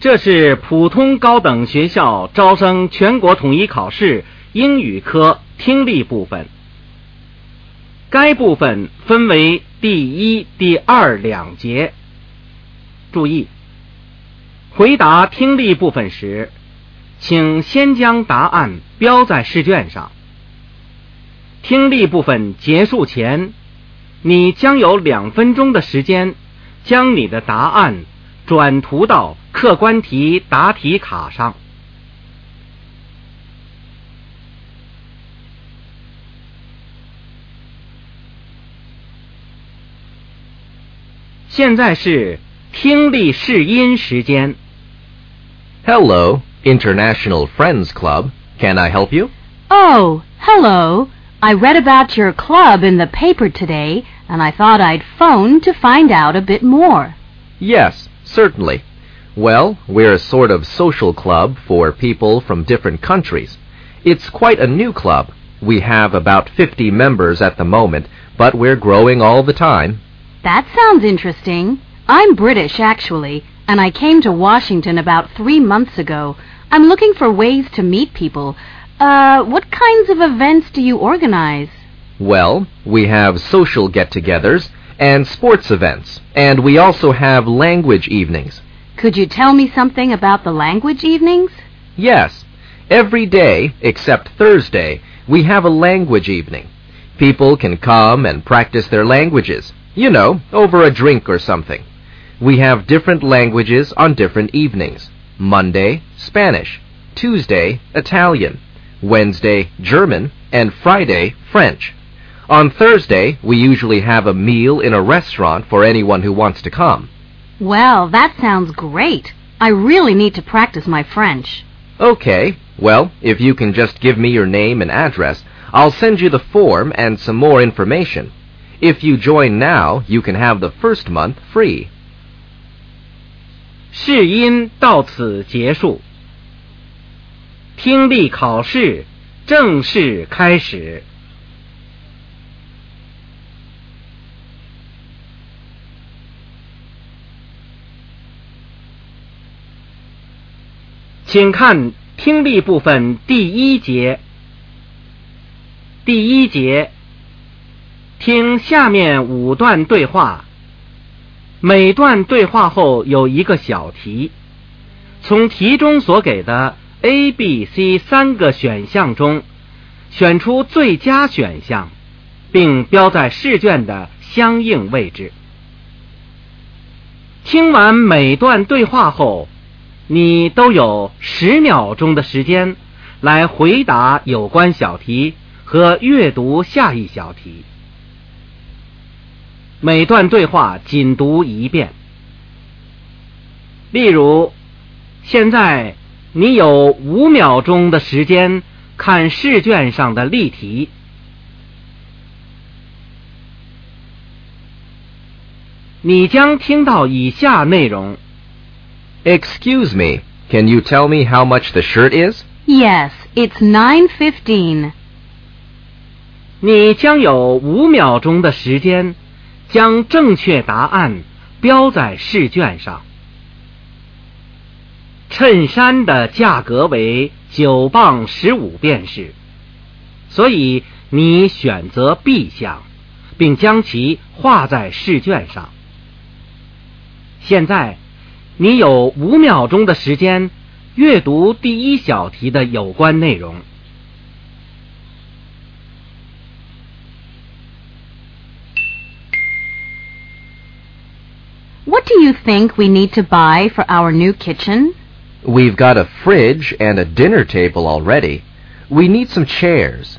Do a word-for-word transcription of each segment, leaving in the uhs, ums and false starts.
这是普通高等学校招生全国统一考试英语科听力部分。该部分分为第一、第二两节。注意，回答听力部分时，请先将答案标在试卷上。听力部分结束前，你将有两分钟的时间将你的答案转涂到客观题答题卡上。现在是听力试音时间。 Hello, International Friends Club. Can I help you? Oh, hello. I read about your club in the paper today, and I thought I'd phone to find out a bit more. Yes, certainly. Well, we're a sort of social club for people from different countries. It's quite a new club. We have about fifty members at the moment, but we're growing all the time. That sounds interesting. I'm British, actually, and I came to Washington about three months ago. I'm looking for ways to meet people. Uh, what kinds of events do you organize? Well, we have social get-togethers and sports events, and we also have language evenings. Could you tell me something about the language evenings? Yes. Every day, except Thursday, we have a language evening. People can come and practice their languages, you know, over a drink or something. We have different languages on different evenings. Monday, Spanish. Tuesday, Italian. Wednesday, German. And Friday, French. On Thursday, we usually have a meal in a restaurant for anyone who wants to come. Well, that sounds great. I really need to practice my French. Okay. Well, if you can just give me your name and address, I'll send you the form and some more information. If you join now, you can have the first month free. 试音到此结束。听力考试正式开始。请看听力部分第一节。第一节，听下面五段对话，每段对话后有一个小题，从题中所给的 A、B、C 三个选项中选出最佳选项，并标在试卷的相应位置。听完每段对话后，你都有十秒钟的时间来回答有关小题和阅读下一小题。每段对话仅读一遍。例如，现在你有五秒钟的时间看试卷上的例题。你将听到以下内容。 Excuse me, can you tell me how much the shirt is? Yes, it's nine fifteen. 你将有五秒钟的时间将正确答案标在试卷上。衬衫的价格为九磅十五便士，所以你选择 B 项，并将其画在试卷上。现在你有五秒钟的时间阅读第一小题的有关内容。 What do you think we need to buy for our new kitchen? We've got a fridge and a dinner table already. We need some chairs.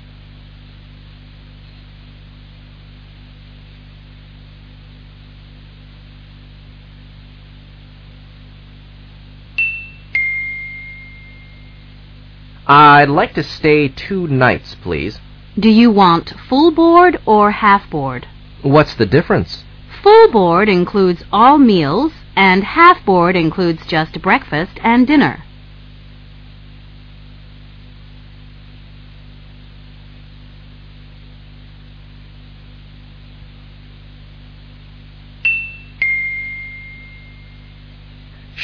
I'd like to stay two nights, please. Do you want full board or half board? What's the difference? Full board includes all meals, and half board includes just breakfast and dinner.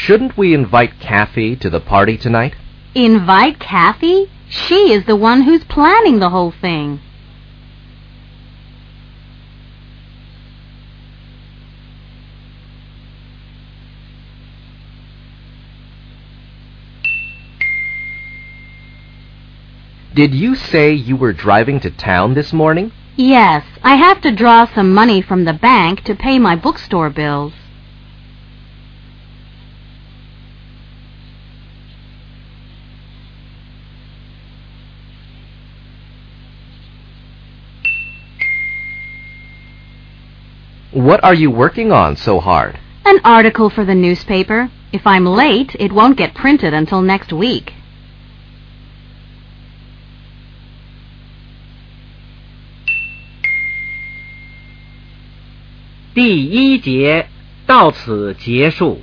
Shouldn't we invite Kathy to the party tonight? Invite Kathy? She is the one who's planning the whole thing. Did you say you were driving to town this morning? Yes, I have to draw some money from the bank to pay my bookstore bills. What are you working on so hard? An article for the newspaper. If I'm late, it won't get printed until next week. 第一节到此结束。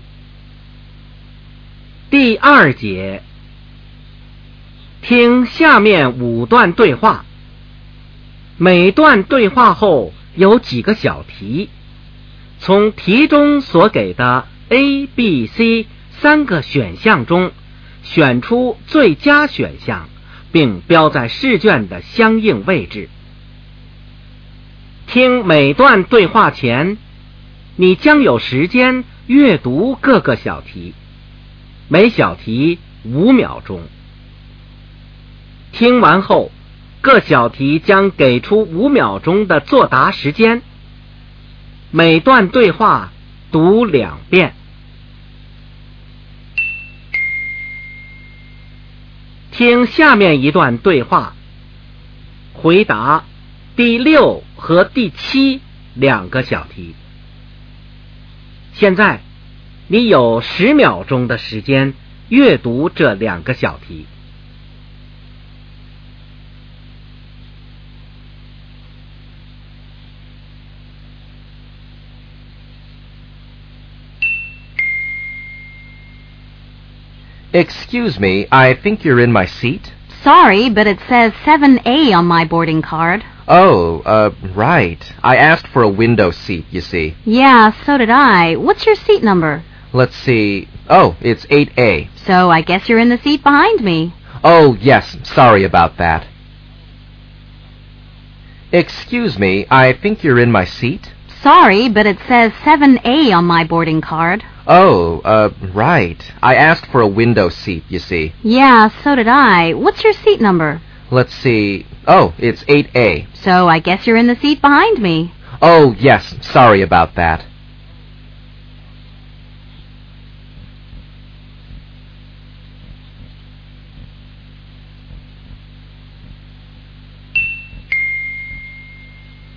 第二节，听下面五段对话。每段对话后有几个小题，从题中所给的 A、B、C 三个选项中选出最佳选项，并标在试卷的相应位置。听每段对话前，你将有时间阅读各个小题，每小题五秒钟。听完后，各小题将给出五秒钟的作答时间。每段对话读两遍。听下面一段对话，回答第六和第七两个小题。现在你有十秒钟的时间阅读这两个小题。 Excuse me, I think you're in my seat. Sorry, but it says seven A on my boarding card. Oh, uh, right. I asked for a window seat, you see. Yeah, so did I. What's your seat number? Let's see. Oh, it's eight A. So I guess you're in the seat behind me. Oh, yes. Sorry about that. Excuse me, I think you're in my seat. Sorry, but it says seven A on my boarding card. Oh, uh, right. I asked for a window seat, you see. Yeah, so did I. What's your seat number? Let's see. Oh, it's eight A. So I guess you're in the seat behind me. Oh, yes. Sorry about that. .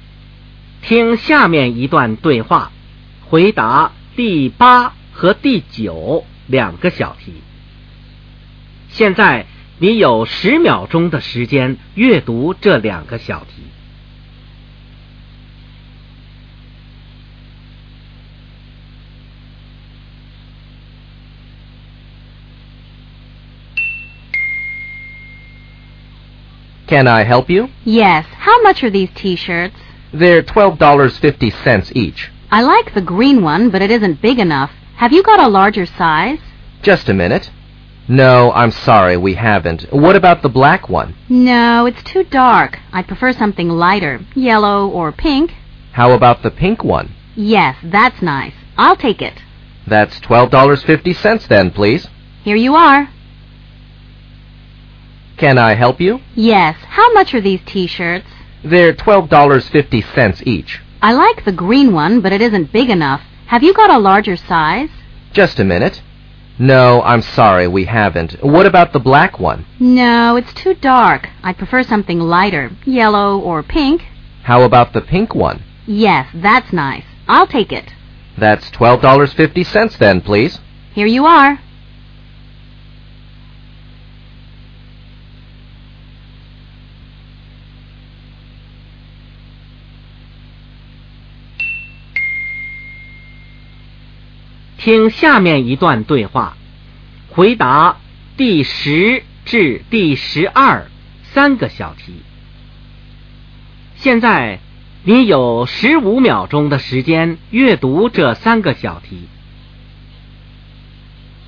听下面一段对话，回答第八和第九两个小题。现在你有十秒钟的时间阅读这两个小题。 Can I help you? Yes. How much are these T-shirts? They're twelve dollars and fifty cents each. I like the green one, but it isn't big enough. Have you got a larger size? Just a minute. No, I'm sorry, we haven't. What about the black one? No, it's too dark. I prefer something lighter, yellow or pink. How about the pink one? Yes, that's nice. I'll take it. That's twelve dollars and fifty cents then, please. Here you are. Can I help you? Yes. How much are these T-shirts? They're twelve dollars and fifty cents each. I like the green one, but it isn't big enough. Have you got a larger size? Just a minute. No, I'm sorry, we haven't. What about the black one? No, it's too dark. I prefer something lighter, yellow or pink. How about the pink one? Yes, that's nice. I'll take it. That's twelve dollars and fifty cents then, please. Here you are. . 听下面一段对话，回答第十至第十二三个小题。现在你有十五秒钟的时间阅读这三个小题。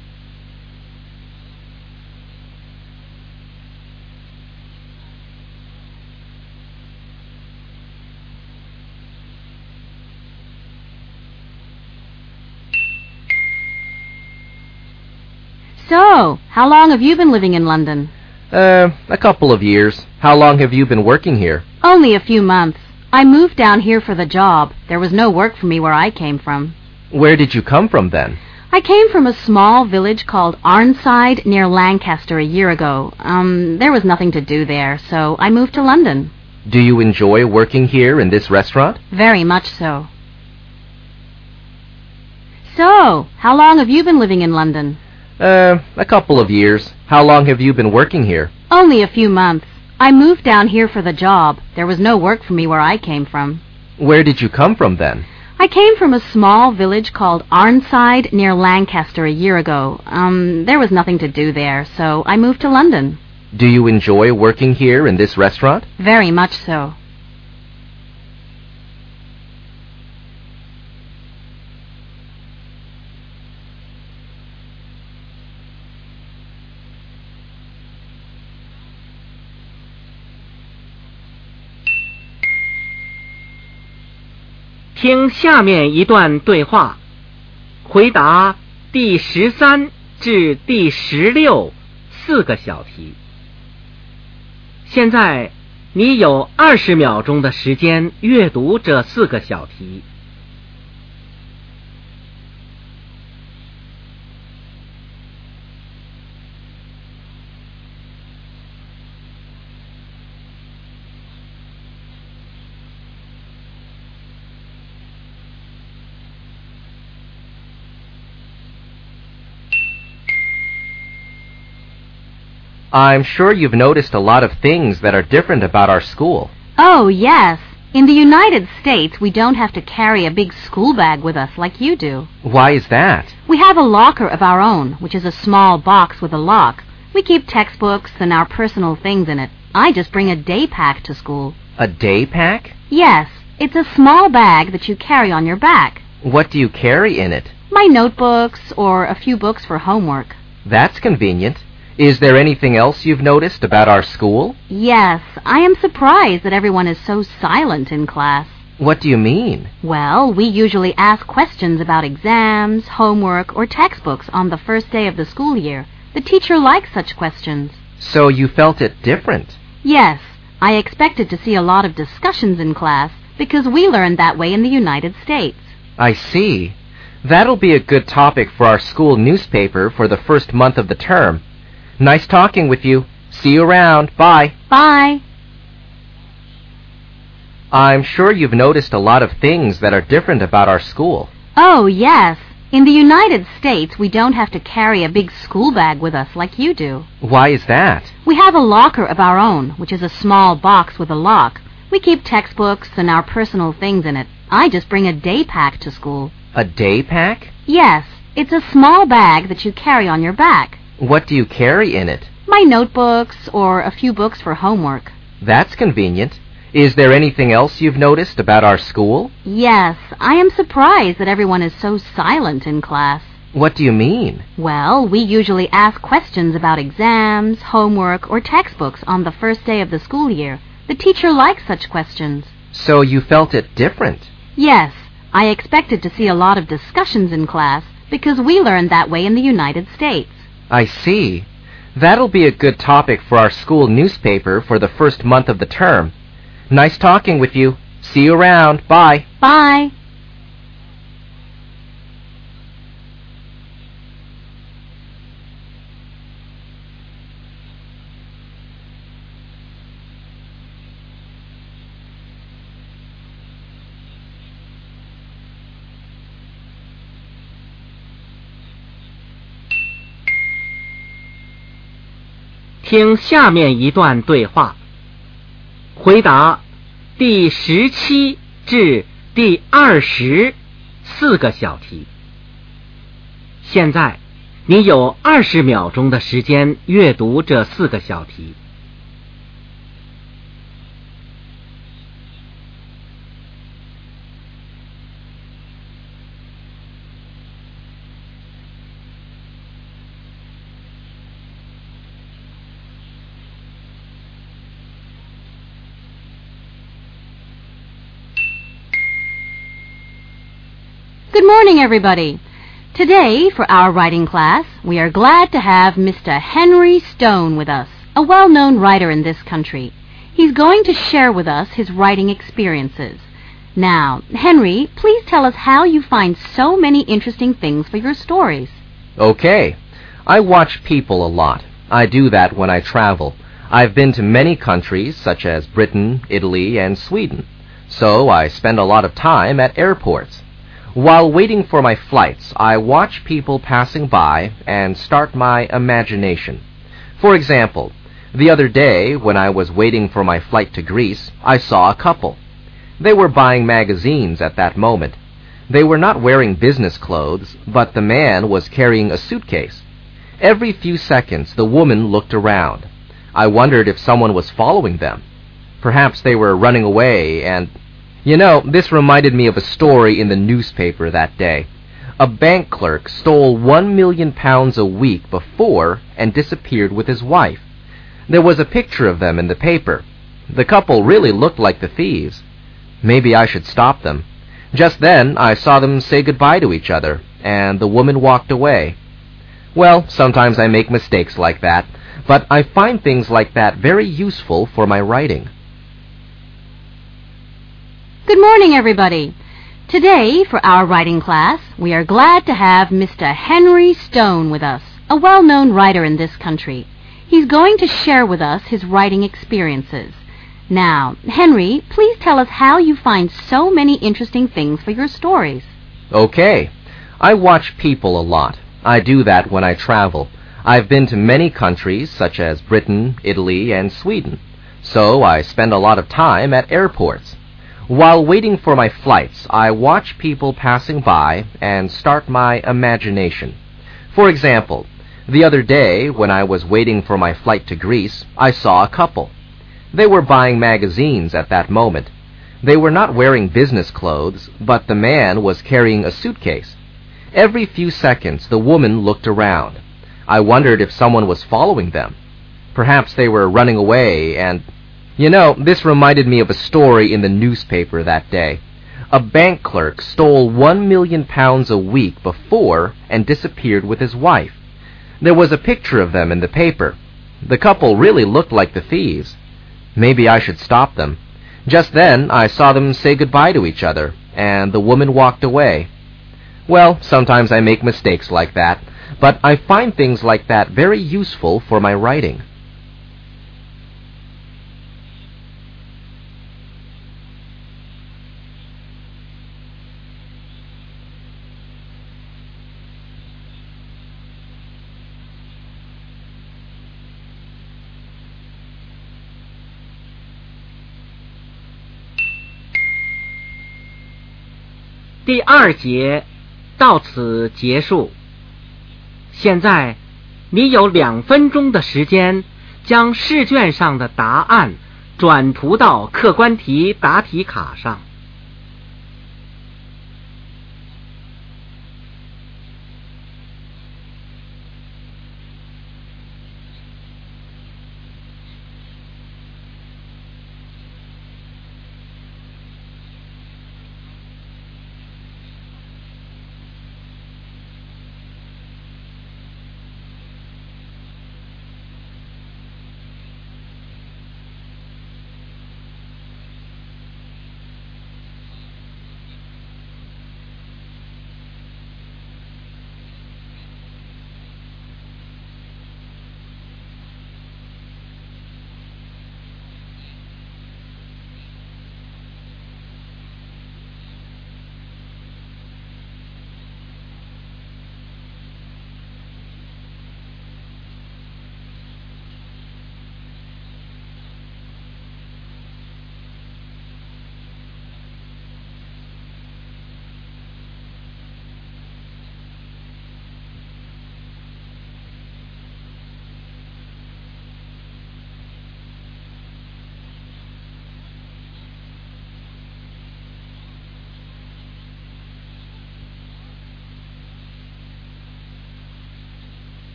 So, how long have you been living in London? Uh, a couple of years. How long have you been working here? Only a few months. I moved down here for the job. There was no work for me where I came from. Where did you come from then? I came from a small village called Arnside near Lancaster a year ago. Um, there was nothing to do there, so I moved to London. Do you enjoy working here in this restaurant? Very much so. So, how long have you been living in London? Uh, a couple of years. How long have you been working here? Only a few months. I moved down here for the job. There was no work for me where I came from. Where did you come from then? I came from a small village called Arnside near Lancaster a year ago. Um, there was nothing to do there, so I moved to London. Do you enjoy working here in this restaurant? Very much so. 听下面一段对话，回答第十三至第十六四个小题。现在你有二十秒钟的时间阅读这四个小题。 I'm sure you've noticed a lot of things that are different about our school. Oh, yes. In the United States, we don't have to carry a big school bag with us like you do. Why is that? We have a locker of our own, which is a small box with a lock. We keep textbooks and our personal things in it. I just bring a day pack to school. A day pack? Yes. It's a small bag that you carry on your back. What do you carry in it? My notebooks or a few books for homework. That's convenient. Is there anything else you've noticed about our school? Yes, I am surprised that everyone is so silent in class. What do you mean? Well, we usually ask questions about exams, homework, or textbooks on the first day of the school year. The teacher likes such questions. So you felt it different? Yes, I expected to see a lot of discussions in class because we learned that way in the United States. I see. That'll be a good topic for our school newspaper for the first month of the term. Nice talking with you. See you around. Bye. Bye. I'm sure you've noticed a lot of things that are different about our school. Oh, yes. In the United States, we don't have to carry a big school bag with us like you do. Why is that? We have a locker of our own, which is a small box with a lock. We keep textbooks and our personal things in it. I just bring a day pack to school. A day pack? Yes. It's a small bag that you carry on your back. What do you carry in it? My notebooks or a few books for homework. That's convenient. Is there anything else you've noticed about our school? Yes, I am surprised that everyone is so silent in class. What do you mean? Well, we usually ask questions about exams, homework, or textbooks on the first day of the school year. The teacher likes such questions. So you felt it different? Yes, I expected to see a lot of discussions in class because we learned that way in the United States. I see. That'll be a good topic for our school newspaper for the first month of the term. Nice talking with you. See you around. Bye. Bye. 听下面一段对话，回答第十七至第二十四个小题。现在你有二十秒钟的时间阅读这四个小题。 Good morning, everybody. Today, for our writing class, we are glad to have Mister Henry Stone with us, a well-known writer in this country. He's going to share with us his writing experiences. Now, Henry, please tell us how you find so many interesting things for your stories. Okay. I watch people a lot. I do that when I travel. I've been to many countries, such as Britain, Italy, and Sweden. So I spend a lot of time at airports. While waiting for my flights, I watch people passing by and start my imagination. For example, the other day, when I was waiting for my flight to Greece, I saw a couple. They were buying magazines at that moment. They were not wearing business clothes, but the man was carrying a suitcase. Every few seconds, the woman looked around. I wondered if someone was following them. Perhaps they were running away and... You know, this reminded me of a story in the newspaper that day. A bank clerk stole one million pounds a week before and disappeared with his wife. There was a picture of them in the paper. The couple really looked like the thieves. Maybe I should stop them. Just then, I saw them say goodbye to each other, and the woman walked away. Well, sometimes I make mistakes like that, but I find things like that very useful for my writing. Good morning, everybody. Today, for our writing class, we are glad to have Mister Henry Stone with us, a well-known writer in this country. He's going to share with us his writing experiences. Now, Henry, please tell us how you find so many interesting things for your stories. Okay. I watch people a lot. I do that when I travel. I've been to many countries, such as Britain, Italy, and Sweden. So I spend a lot of time at airports. While waiting for my flights, I watch people passing by and start my imagination. For example, the other day, when I was waiting for my flight to Greece, I saw a couple. They were buying magazines at that moment. They were not wearing business clothes, but the man was carrying a suitcase. Every few seconds, the woman looked around. I wondered if someone was following them. Perhaps they were running away and... You know, this reminded me of a story in the newspaper that day. A bank clerk stole one million pounds a week before and disappeared with his wife. There was a picture of them in the paper. The couple really looked like the thieves. Maybe I should stop them. Just then, I saw them say goodbye to each other, and the woman walked away. Well, sometimes I make mistakes like that, but I find things like that very useful for my writing. 第二节到此结束。现在你有两分钟的时间，将试卷上的答案转涂到客观题答题卡上。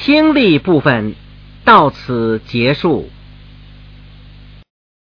听力部分到此结束。